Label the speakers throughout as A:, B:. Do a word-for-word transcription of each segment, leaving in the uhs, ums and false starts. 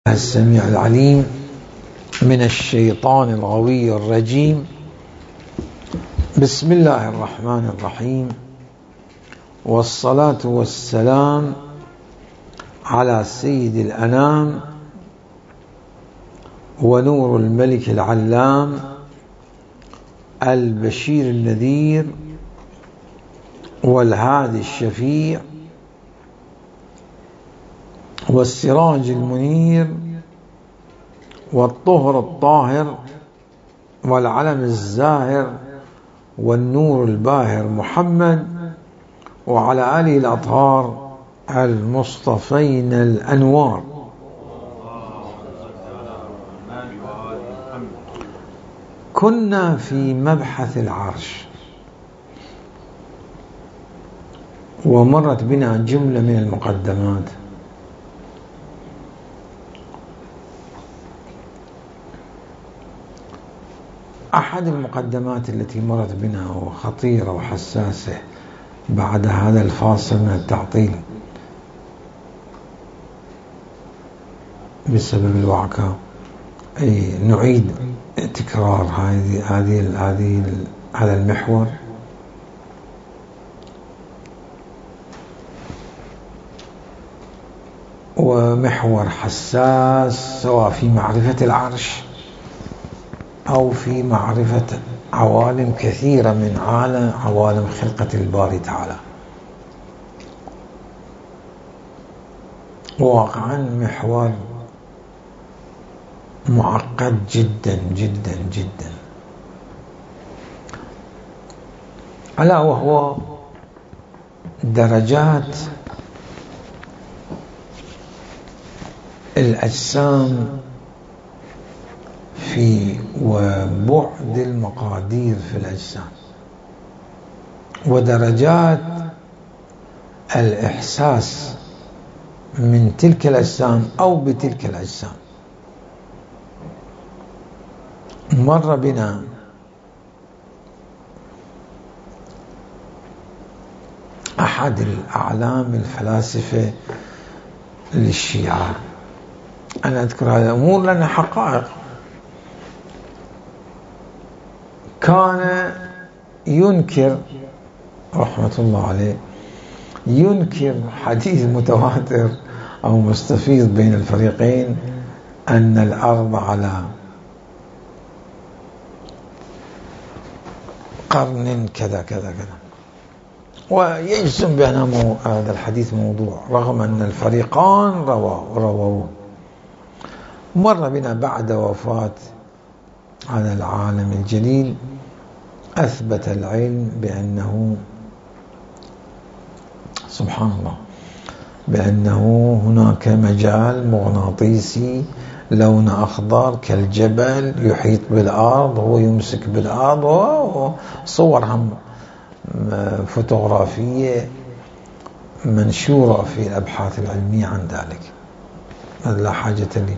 A: السميع العليم من الشيطان الغوي الرجيم. بسم الله الرحمن الرحيم، والصلاة والسلام على سيد الأنام ونور الملك العلام البشير النذير والهادي الشفيع والسراج المنير والطهر الطاهر والعلم الزاهر والنور الباهر محمد وعلى آله الأطهار المصطفين الأنوار. كنا في مبحث العرش، ومرت بنا جملة من المقدمات. أحد المقدمات التي مرت بنا وخطيرة وحساسة بعد هذا الفاصل من التعطيل بسبب الوعكة، أي نعيد تكرار هذه هذه هذه هذا المحور. ومحور حساس سواء في معرفة العرش أو في معرفة عوالم كثيرة من عالم عوالم خلقة الباري تعالى. واقعا محور معقد جدا جدا جدا، ألا وهو درجات الأجسام في وبعد المقادير في الأجسام، ودرجات الإحساس من تلك الأجسام أو بتلك الأجسام. مر بنا أحد الأعلام الفلاسفة للشيعة، أنا أذكر هذه الأمور لأنها حقائق. كان ينكر رحمة الله عليه ينكر حديث متواتر أو مستفيض بين الفريقين أن الأرض على قرن كذا كذا كذا، ويجزم بأن هذا الحديث موضوع رغم أن الفريقان رووه. مر بنا بعد وفاة هذا العالم الجليل أثبت العلم بأنه سبحان الله بأنه هناك مجال مغناطيسي لون أخضر كالجبل يحيط بالأرض، هو يمسك بالأرض، وصور هم فوتوغرافية منشورة في الأبحاث العلمية عن ذلك. هذا لا حاجة لي.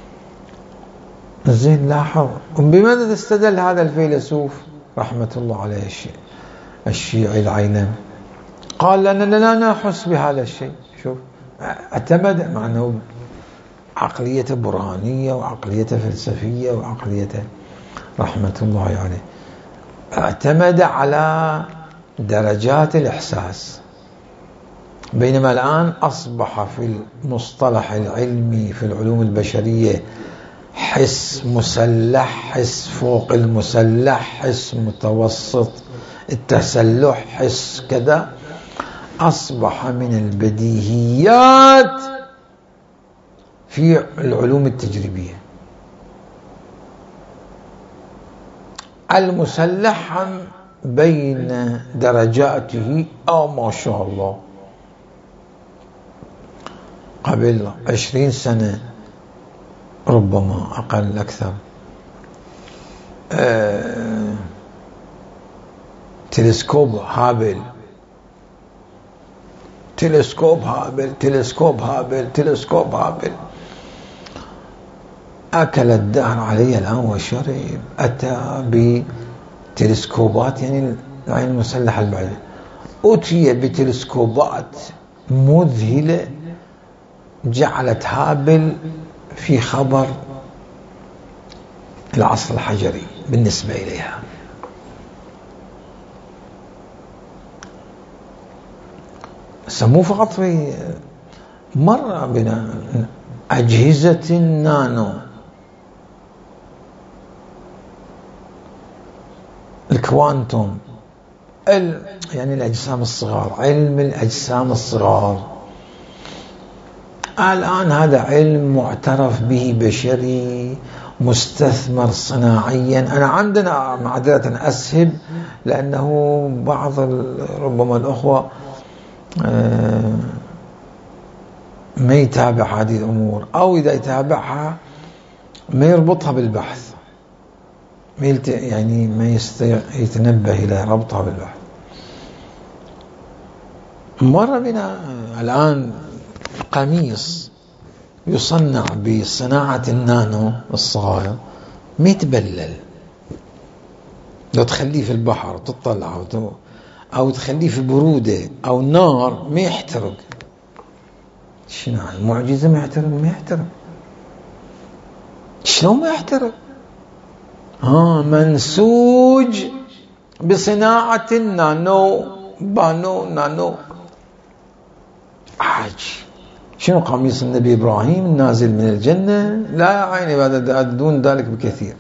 A: زين، لاحظ بماذا استدل هذا الفيلسوف رحمة الله عليه الشيعي العينم؟ قال لأننا لا نحس بهذا الشيء. شوف، اعتمد مع أنه عقلية برهانية وعقلية فلسفية وعقلية رحمة الله عليه، اعتمد على درجات الإحساس، بينما الآن أصبح في المصطلح العلمي في العلوم البشرية حس مسلح، حس فوق المسلح، حس متوسط التسلح، حس كذا. أصبح من البديهيات في العلوم التجريبية. المسلح بين درجاته أو ما شاء الله قبل عشرين سنة ربما أقل أكثر أه تلسكوب هابل تلسكوب هابل تلسكوب هابل تلسكوب هابل أكل الدهر علي الآن وشرب. أتى بتلسكوبات، يعني العين المسلحة البعيدة، أتي بتلسكوبات مذهلة جعلت هابل في خبر العصر الحجري بالنسبة إليها. مو فقط في مر بنا أجهزة النانو، الكوانتوم، يعني الأجسام الصغار، علم الأجسام الصغار. الآن هذا علم معترف به بشري مستثمر صناعيا. أنا عندنا معذرة أسهب لأنه بعض ربما الأخوة ما يتابع هذه الأمور، أو إذا يتابعها ما يربطها بالبحث، يعني ما يتنبه إلى ربطها بالبحث. مر بنا الآن قميص يصنع بصناعة النانو الصغير ما يتبلل، لو تخليه في البحر وتطلع أو تخليه في برودة أو نار ما يحترق. شنو المعجزة؟ ما يحترق، ما يحترق. شلون ما يحترق؟ ها منسوج بصناعة النانو، بانو نانو. عاج شنو قميص النبي إبراهيم النازل من الجنة؟ لا يا عيني، بعد دون ذلك بكثير.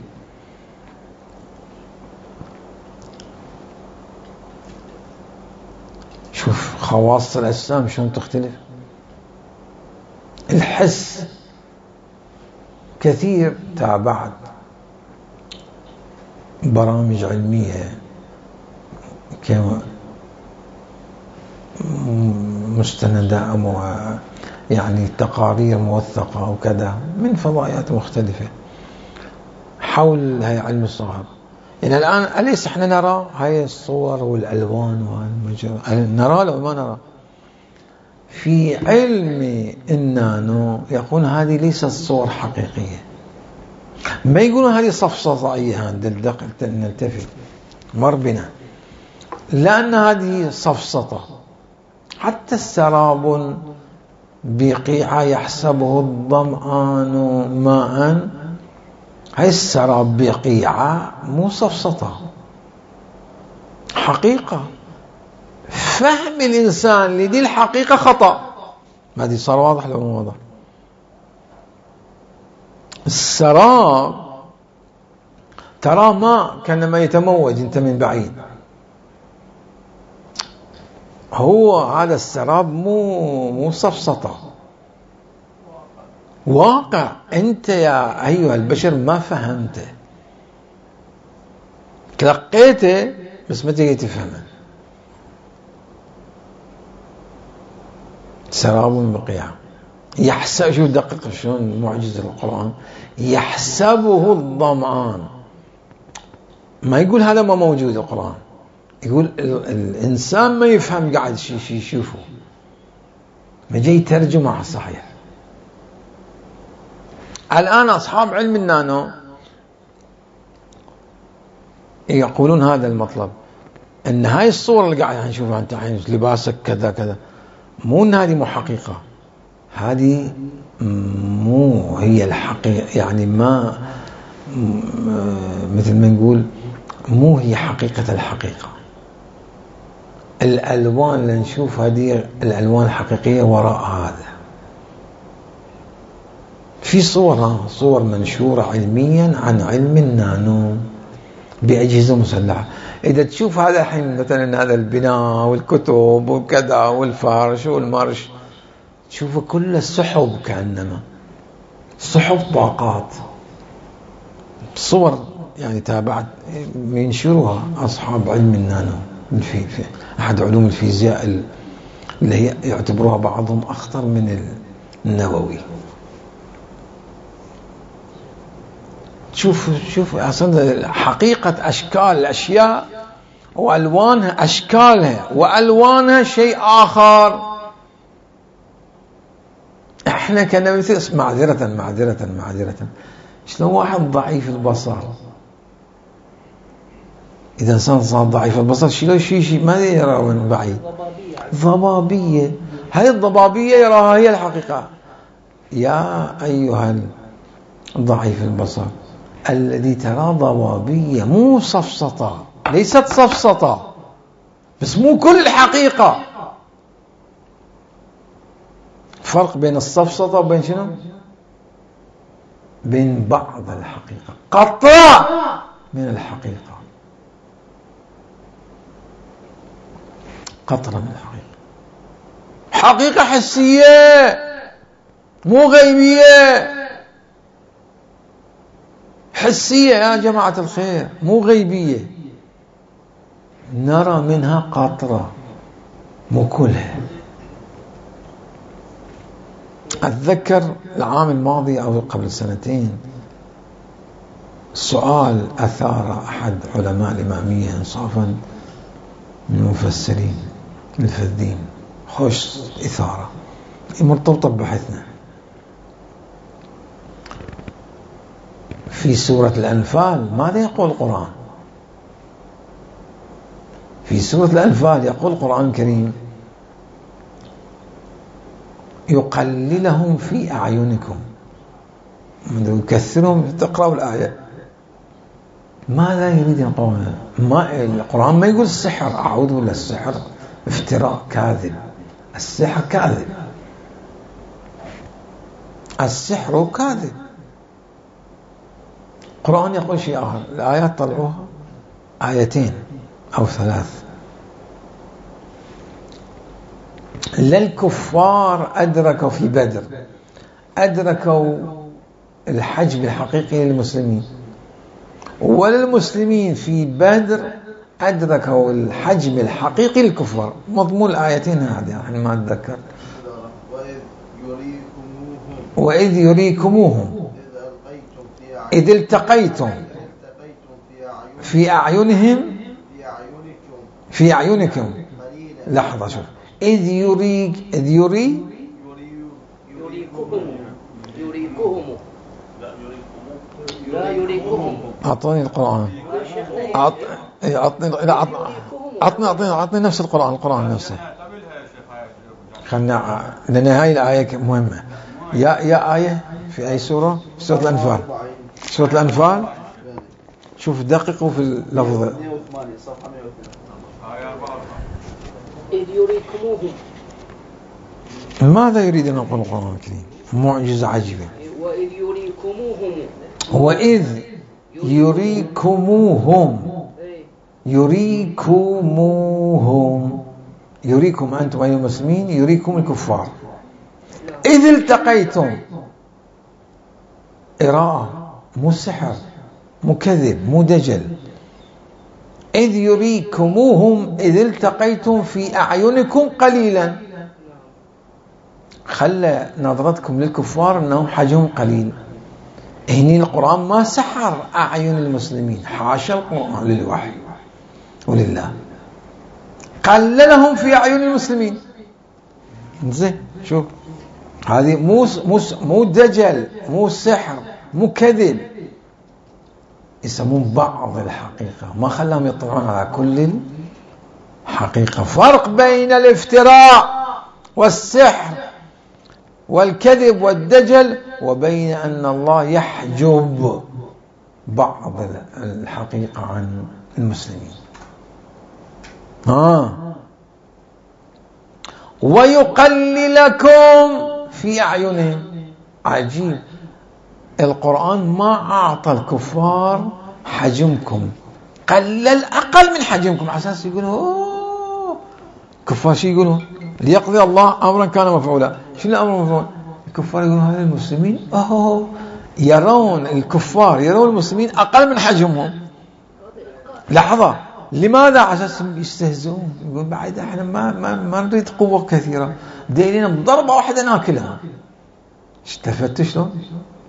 A: شوف خواص الأجسام شلون تختلف. الحس كثير تابعت برامج علمية كما مستندة، يعني تقارير موثقة وكذا من فضائيات مختلفة حول هاي علم الصغر. يعني الآن أليس احنا نرى هاي الصور والألوان والمجرى، نرى لو ما نرى؟ في علم النانو يقول هذه ليست صور حقيقية، ما يقولون هذه صفصطائية. دقق نلتفت مر بنا، لأن هذه صفصطة. حتى السراب بقيعة يحسبه الظمآن ماء، هاي السراب بقيعة مو صفصطة، حقيقة. فهم الإنسان لدي الحقيقة خطأ. هذه صار واضح لو مو واضح؟ السراب ترى ماء كأنما يتموج انت من بعيد، هو هذا السراب مو مو صفصطة، واقع. انت يا ايها البشر ما فهمته، تلقيته بس ما تقدر تفهمه. سراب بقيعة يحسب، شو دقق شلون معجزة القرآن، يحسبه الظمآن. ما يقول هذا ما موجود القرآن، يقول الإنسان ما يفهم قاعد شي شي يشوفه، ما جاي ترجمة صحيح. الآن أصحاب علم النانو يقولون هذا المطلب، أن هاي الصورة اللي قاعد نشوفها أنت الحين لباسك كذا كذا، مو أن هذه مو حقيقة، هذه مو هي الحقيقة. يعني ما مثل ما نقول مو هي حقيقة الحقيقة. الألوان اللي نشوف هذه الألوان الحقيقية وراء هذا. في صور صور منشورة علميا عن علم النانو بأجهزة مسلحة. إذا تشوف هذا الحين مثلا هذا البناء والكتب وكذا والفرش والمرش، تشوفه كله سحب، كأنما سحب طاقات. صور يعني تابعت ينشروها أصحاب علم النانو في, في أحد علوم الفيزياء اللي هي يعتبروها بعضهم أخطر من النووي. شوف شوف أصلا حقيقة أشكال الأشياء وألوانها، أشكالها وألوانها شيء آخر. إحنا كنا مثل معذرة معذرة معذرة شلون واحد ضعيف البصر، إذا إنسان صار ضعيف البصر شلون شيء شيء ما يرى من بعيد، ضبابية. هاي الضبابية يراها هي الحقيقة. يا أيها ضعيف البصر الذي ترى ضبابية مو صفصطة، ليست صفصطة بس مو كل الحقيقة. فرق بين الصفصطة وبين شنو؟ بين بعض الحقيقة، قطع من الحقيقة، قطرة من الحقيقة، حقيقة حسية مو غيبية، حسية يا جماعة الخير مو غيبية، نرى منها قطرة مو كلها. أتذكر العام الماضي أو قبل سنتين سؤال أثار أحد علماء الإمامية إنصافا من المفسرين الفذين، خوش إثارة مرتبطة ببحثنا. في سورة الأنفال ماذا يقول القرآن؟ في سورة الأنفال يقول القرآن الكريم: يقللهم في أعينكم، يكثرهم. تقرأوا الآية ماذا يريد القرآن؟ ما القرآن ما يقول السحر، أعوذ بالله، السحر افتراء كاذب، السحر كاذب، السحر كاذب. القرآن يقول شيء آخر، الآيات طلعوها آيتين أو ثلاث. لا الكفار أدركوا في بدر أدركوا الحجم الحقيقي للمسلمين، ولا المسلمين في بدر أدركوا الحجم الحقيقي للكفار. مضمون الآيتين هذه يعني ما أتذكر. وإذ يريكموهم إذ التقيتم في أعينهم في أعينكم. لحظة شوف، إذ يريك إذ يري
B: يريكهم يريكهم لا يريكهم.
A: أعطوني القرآن، أعطني أعطني أعطني أعطني أعطني نفس القرآن، القرآن نفسه. خلنا لأن هاي الآية مهمة. يا يا آية في أي سورة؟ سورة الأنفال. سورة الأنفال شوف دققوا في اللفظ.
B: إذ يريكموهم.
A: ماذا يريد أن يقول القرآن الكريم؟ معجزة عجيبة.
B: وإذ يريكموهم
A: وإذ يريكموهم يريكموهم يريكم أنتم أيها المسلمين، يريكم الكفار. إذ التقيتم، إراءة مو سحر مو كذب مو دجل. إذ يريكموهم إذ التقيتم في أعينكم قليلا. خلى نظرتكم للكفار أنهم حجم قليل. هنا القرآن ما سحر أعين المسلمين، حاشا القرآن للوحي ولله، قللهم في أعين المسلمين. زين شوف، هذه مو مو مو دجل مو سحر مو كذب، يسمون بعض الحقيقة، ما خلاهم يطلعون على كل الحقيقة. فرق بين الافتراء والسحر والكذب والدجل وبين أن الله يحجب بعض الحقيقة عن المسلمين. ها ويقللكم في أعينهم. عجيب، القرآن ما أعطى الكفار حجمكم، قلل أقل من حجمكم على أساس يقولوا أوه كفار شي يقولوا ليقضي الله أمرا كان مفعولا. شو الأمر مفعول؟ الكفار يقولون هذا المسلمين أوه يرون الكفار يرون المسلمين أقل من حجمهم. لحظة، لماذا؟ على أساس يستهزئون، يقول بعد احنا ما ما ما نريد قوة كثيرة، دايرين بضربة واحدة ناكلها. استفدت شلون؟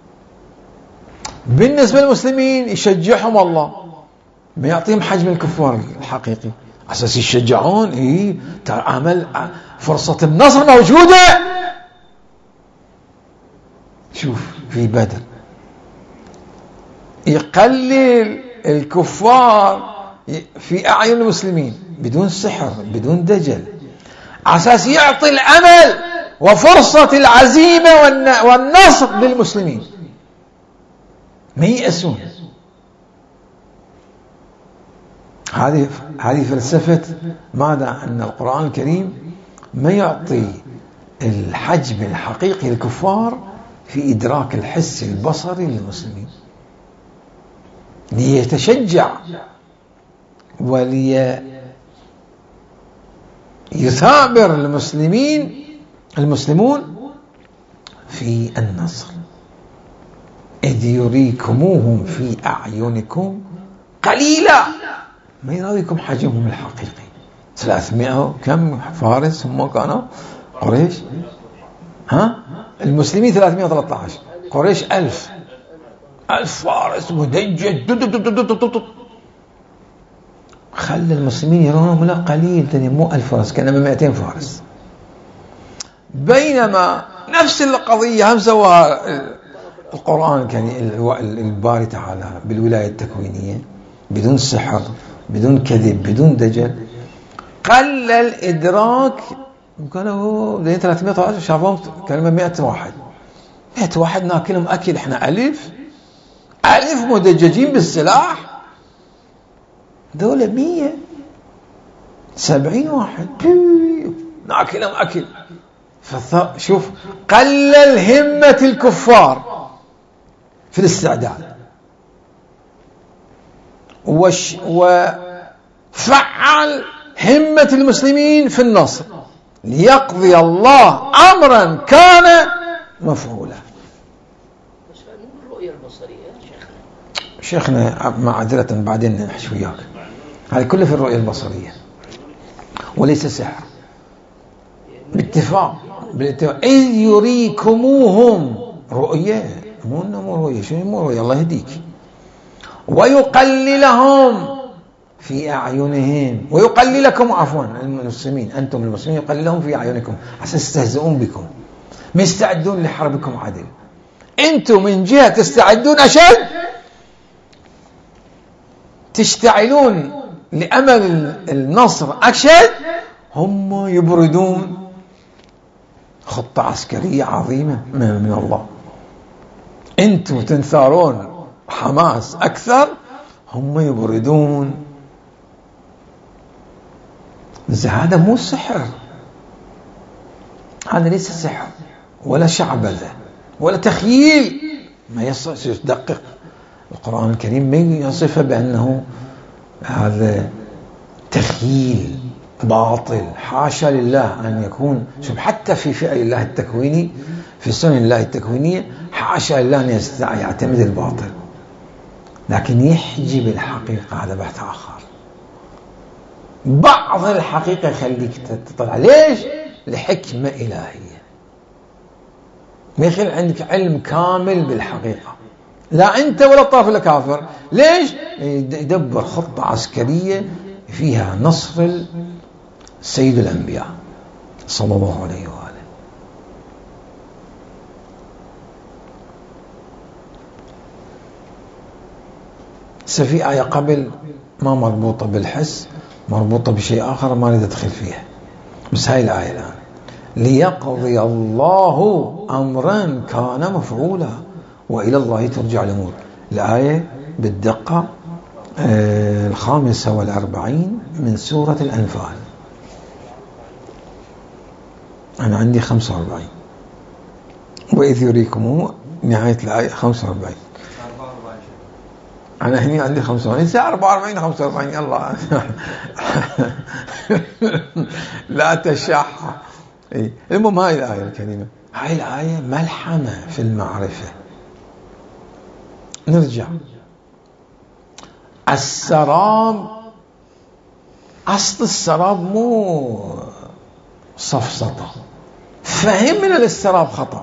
A: بالنسبة للمسلمين يشجعهم الله، ما يعطيهم حجم الكفار الحقيقي، على أساس يشجعون. إيه ترى عمل فرصة النصر موجودة. شوف في بدر يقلل الكفار في أعين المسلمين بدون سحر بدون دجل، على أساس يعطي الأمل وفرصة العزيمة والنصر للمسلمين. ما ييأسون. هذه هذه فلسفة ماذا؟ أن القرآن الكريم ما يعطي الحجم الحقيقي للكفار في إدراك الحس البصري للمسلمين، ليتشجع وليثابر المسلمين المسلمون في النصر. إذ يريكموهم في أعينكم قليلا، ما يراويكم حجمهم الحقيقي. ثلاثمائة كم فارس هم كانوا قريش؟ ها المسلمين ثلاثمائة وثلاثة عشر، قريش ألف ألف فارس مدجج. خلى المسلمين يرونهم لا قليل، مو ألف فارس، كانما مئتين فارس. بينما نفس القضية هم سواها القرآن كان الباري تعالى بالولاية التكوينية، بدون سحر، بدون كذب، بدون دجل. قل الإدراك، كانوا زي ثلاثمائة وعشرة شافهم كلمة مئة واحد، مئة واحد ناكلهم أكل، إحنا ألف ألف مدججين بالسلاح، دولة مية سبعين واحد ناكلهم أكل. شوف قلل همة الكفار في الاستعداد، وش وفعل همة المسلمين في النصر، ليقضي الله أمرا كان مفعولا.
B: الرؤية البصرية
A: شيخنا شيخنا معذرة بعدين نحكي وياك، هذه كله في الرؤية البصرية وليس سحر، باتفاق بالاتفاق. إذ يريكموهم رؤية، مو مو رؤية، شنو مو رؤية؟ الله يهديك. ويقللهم في أعينهم، ويقللكم عفوا المسلمين، أنتم المسلمين يقللهم في أعينكم عشان يستهزئون بكم، ما يستعدون لحربكم عدل. أنتم من جهة تستعدون أشد، تشتعلون لأمل النصر أشد، هم يبردون. خطة عسكرية عظيمة من الله. أنتم تنثارون حماس أكثر، هم يبردون. هذا مو سحر، هذا ليس سحر ولا شعبذة ولا تخييل. ما يدقق القرآن الكريم، ما يصفه بأنه هذا تخييل باطل، حاشا لله أن يكون. شوف حتى في فعل الله التكويني، في سنن الله التكوينية، حاشا لله أن يعتمد الباطل، لكن يحجب الحقيقة، هذا بحث آخر. بعض الحقيقة يخليك تطلع. ليش؟ لحكمة إلهية، ما يخلي عندك علم كامل بالحقيقة، لا أنت ولا الطرف الكافر. ليش؟ يدبر خطة عسكرية فيها نصر سيد الأنبياء صلى الله عليه وآله. في آية قبل ما مربوطة بالحس، مربوطة بشيء آخر ما نريد أدخل فيها، بس هاي الآية الآن: ليقضي الله أمرا كان مفعولا وإلى الله ترجع الأمور. الآية بالدقة آه الخامسة والأربعين من سورة الأنفال. أنا عندي خمسة وأربعين، وإذ يريكم نهاية الآية خمسة وأربعين. أنا هني عندي خمسة وأربعين، ساعة أربعة وأربعين خمسة وأربعين. يلا لا تشح. المهم هاي الآية الكريمة، هاي الآية ملحمة في المعرفة. نرجع. السراب، أصل السراب مو صفصطة، فهمنا للسراب خطأ.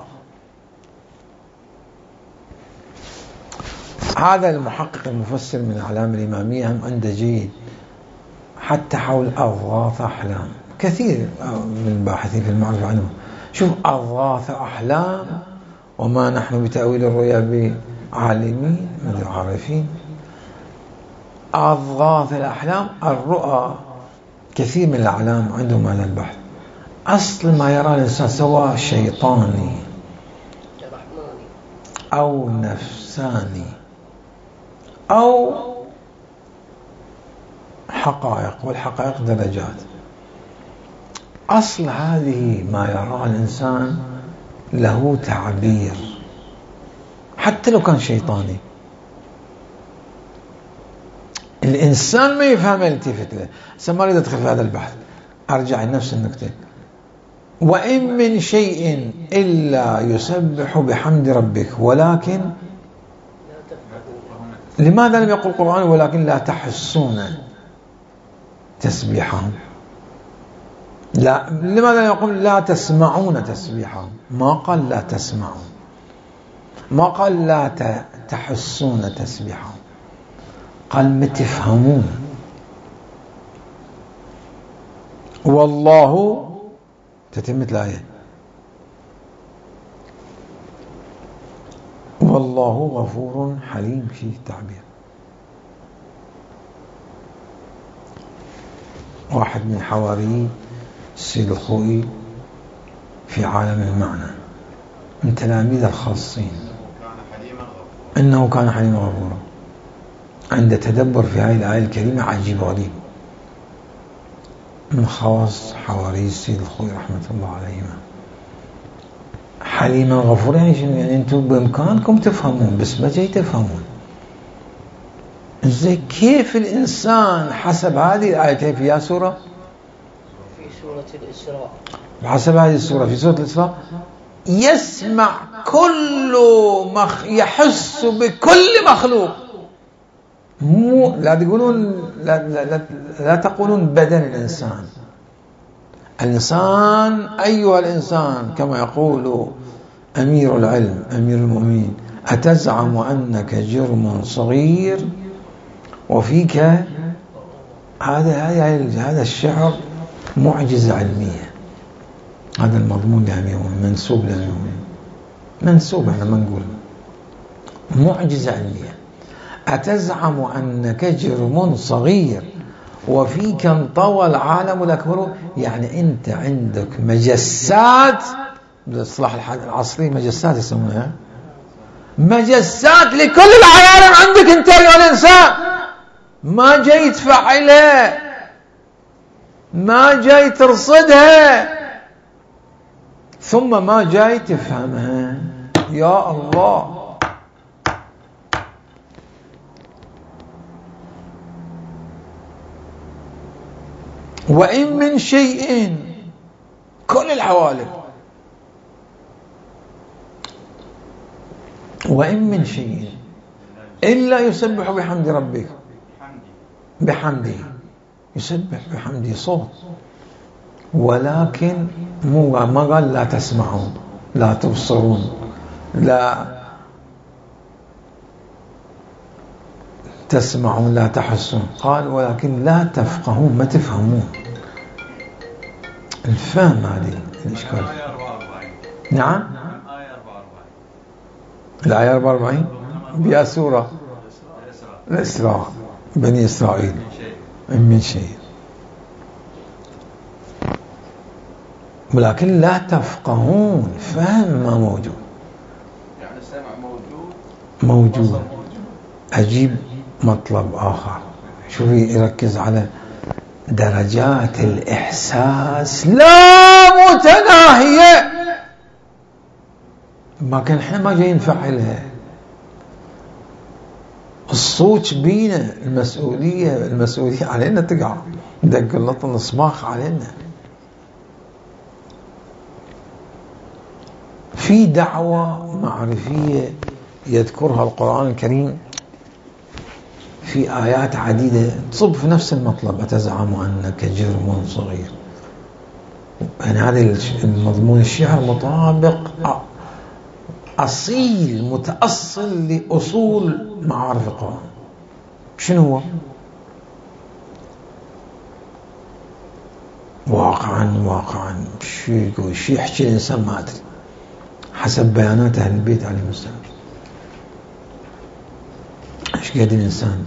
A: هذا المحقق المفسر من أعلام الإمامية هم عنده جيد حتى حول أضغاث أحلام. كثير من الباحثين في المعرفة عنهم. شوف أضغاث أحلام، وما نحن بتأويل الرؤيا بعالمين من العارفين. أضغاث الأحلام، الرؤى، كثير من الأعلام عندهم هذا البحث. أصل ما يرى الإنسان سواء شيطاني أو نفساني أو حقائق، والحقائق درجات. أصل هذه ما يراه الإنسان له تعبير حتى لو كان شيطاني، الإنسان ما يفهم يلتفت له. سما أريد أدخل في هذا البحث، أرجع لنفس النكتة: وإن من شيء إلا يسبح بحمد ربك ولكن، لماذا لم يقل القرآن ولكن لا تحسون تسبيحهم؟ لا، لماذا لم يقل لا تسمعون تسبيحهم؟ ما قال لا تسمعون، ما قال لا تحسون تسبيحهم، قال ما تفهمون. والله تتمة الآية: والله غفور حليم. في تعبير واحد من حواري السيد الخوئي في عالم المعنى من تلاميذ الخاصين أنه كان حليما غفورا. عند تدبر في هذه الآية الكريمة عجيب غريب، من خواص حواري السيد الخوئي رحمة الله عليهما. حليما غفورا يعني شنو؟ يعني أنتم بإمكانكم تفهمون بس ما جاي تفهمون. زي كيف الإنسان حسب هذه الآية في يا سورة؟
B: في سورة الإسراء.
A: حسب هذه السورة في سورة الإسراء يسمع كل مخ يحس بكل مخلوق. مو لا تقولون لا, لا, لا, لا تقولون بدن الإنسان. الإنسان أيها الإنسان كما يقول أمير العلم أمير المؤمنين: أتزعم أنك جرم صغير وفيك هذا هذا هذا الشعر معجزة علمية. هذا المضمون لأمير المؤمنين منسوب لأمير المؤمنين، منسوب احنا ما نقول معجزة علمية. أتزعم أنك جرم صغير وفيك انطوى العالم الأكبر، يعني أنت عندك مجسات بالاصطلاح العصري، مجسات يسمونها، مجسات لكل العالم عندك أنت أيها الإنسان. ما جاي تفعلها، ما جاي ترصدها، ثم ما جاي تفهمها. يا الله، وإن من شيء، كل العوالم، وإن من شيء إلا يسبح بحمد ربك، بحمده يسبح بحمده صوت، ولكن مو ما قال لا تسمعون لا تبصرون لا تسمعون لا تحسون، قال ولكن لا تفقهون ما تفهمون. الفهم هذه الإشكال. نعم الآية أربعة وأربعين بيا سورة الإسراء بني إسرائيل من شيء، ولكن لا تفقهون. فهم ما موجود،
C: يعني السمع موجود
A: موجود. أجيب مطلب آخر، شوفي يركز على درجات الإحساس لا متناهية، ما كان احنا ما جايين نفعلها. الصوت بينا، المسؤولية المسؤولية علينا تقع، دق اللطن الصماخ علينا. في دعوة معرفية يذكرها القرآن الكريم في آيات عديدة تصب في نفس المطلب: أتزعم أنك جرم صغير. يعني هذا المضمون الشعر مطابق أصيل متأصل لأصول معارف القرآن. شنو هو؟ واقعا واقعا شو يقول، شو يحكي الإنسان ما أدري، حسب بيانات أهل البيت عليهم السلام. ايش قد الإنسان.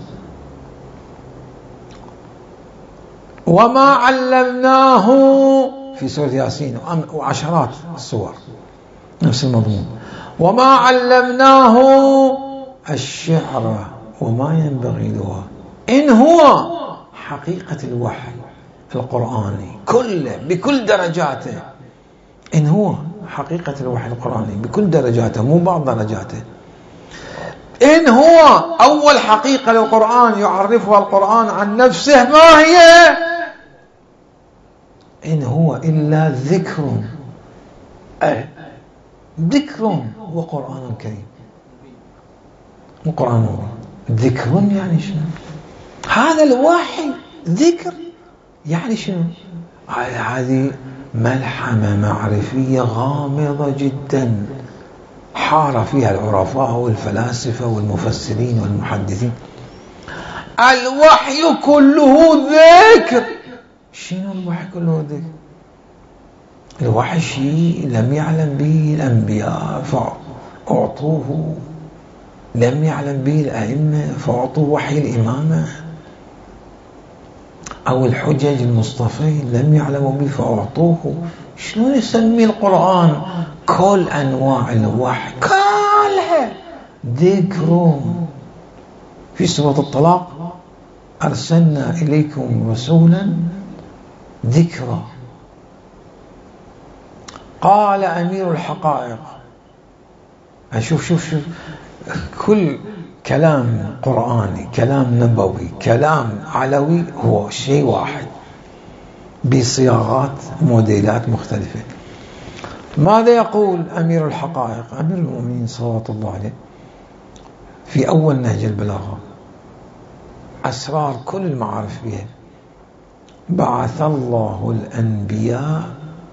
A: وما علمناه في سورة ياسين وعشرات السور نفس المضمون: وما علمناه الشعر وما ينبغي له، إن هو حقيقة الوحي القرآني كله بكل درجاته، إن هو حقيقة الوحي القرآني بكل درجاته مو بعض درجاته، إن هو أول حقيقة للقرآن يعرفها القرآن عن نفسه ما هي؟ إن هو إلا ذكر، أه ذكر وقرآن كريم. وقرآن ذكر يعني شنو؟ هذا الوحي ذكر يعني شنو؟ هذه ملحمة معرفية غامضة جدا حار فيها العرفاء والفلاسفة والمفسرين والمحدثين. الوحي كله ذكر. شنو الوحي كله ذكر؟ الوحي شيء لم يعلم به الأنبياء فأعطوه، لم يعلم به الأئمة فأعطوه وحي الإمامة، أو الحجج المصطفين لم يعلموا به فأعطوه. شنو نسمي القرآن؟ كل أنواع الوحي كلها ذكر. في سورة الطلاق أرسلنا إليكم رسولا ذكرا. قال أمير الحقائق، أشوف شوف شوف كل كلام قرآني، كلام نبوي، كلام علوي هو شيء واحد بصياغات موديلات مختلفة. ماذا يقول أمير الحقائق أمير المؤمنين صلوات الله عليه في أول نهج البلاغة؟ أسرار كل المعارف بها. بعث الله الأنبياء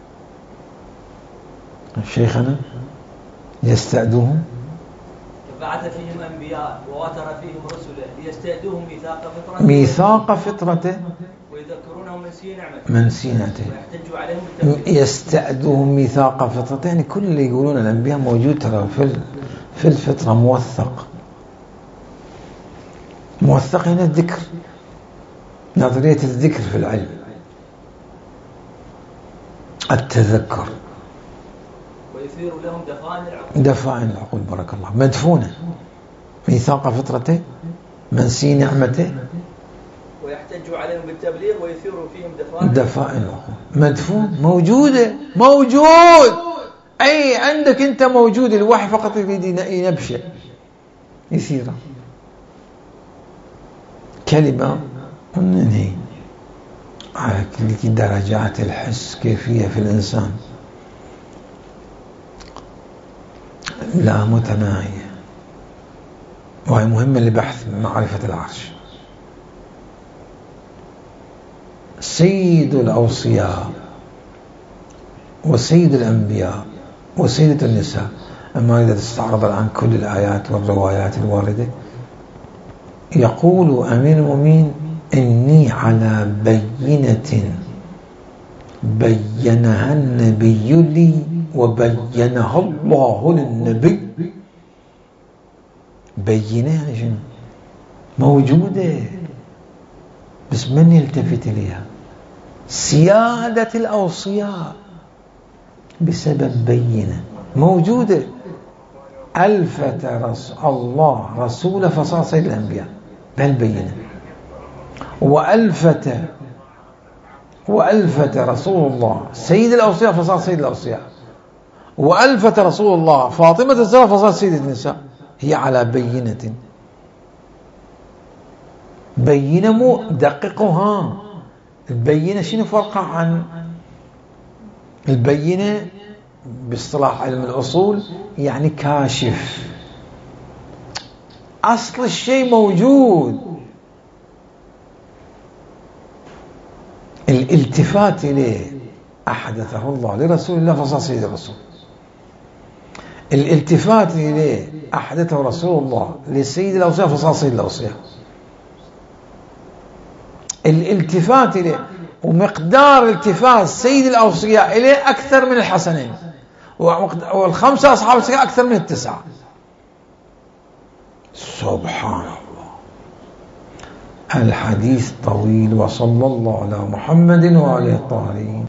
A: شيخنا يستأذوهم،
D: بعث فيهم أنبياء وواتر فيهم رسله ليستأذوهم ميثاق فطرته
A: ميثاق فطرته
D: ويذكرونهم من سي نعمته
A: من سينته
D: ويحتجوا عليهم بالتوحيد.
A: يستأذوهم ميثاق فطرته يعني كل اللي يقولون الأنبياء موجود ترى في في الفطرة موثق. موثق هنا الذكر، نظرية الذكر في العلم، التذكر.
D: ويثير لهم دفائن العقول.
A: دفائن العقول بارك الله. مدفونة ميثاق فطرته من سي نعمته
D: ويحتجوا عليهم بالتبليغ ويثير فيهم دفائن
A: دفائن العقول. مدفون موجودة، موجود. أي عندك أنت موجود، الوحي فقط يريد ينبشع يثيره. كلمة وننهي على كل درجات الحس كيفية في الإنسان لا متناهية، وهي مهمة لبحث معرفة العرش. سيد الأوصياء وسيد الأنبياء وسيدة النساء. أما إذا تستعرض الآن كل الآيات والروايات الواردة، يقول أمير المؤمنين إني على بينة بينها النبي لي وبينها الله للنبي. بينة يعني شنو؟ موجودة بس من يلتفت إليها؟ سيادة الأوصياء بسبب بينة موجودة. ألفت رسول الله رسول فصار سيد الأنبياء بهالبينة، وألفت وألفت رسول الله سيد الأوصياء فصار سيد الأوصياء، وألفت رسول الله فاطمة الزهراء فصار سيد النساء. هي على بينة. بينة مو دققها. البينة شنو فرقها عن البينة باصطلاح علم الأصول؟ يعني كاشف. أصل الشيء موجود. الالتفات إليه أحدثه الله لرسول الله فصار سيد الرسول. الالتفات إليه أحدثه رسول الله لسيد الأوصياء فصار سيد الأوصياء. الالتفات إليه ومقدار التفات سيد الأوصياء إليه أكثر من الحسنين، والخمسة أصحاب السكة أكثر من التسعة. سبحان الله. الحديث طويل، وصلى الله على محمد وعلى الطاهرين.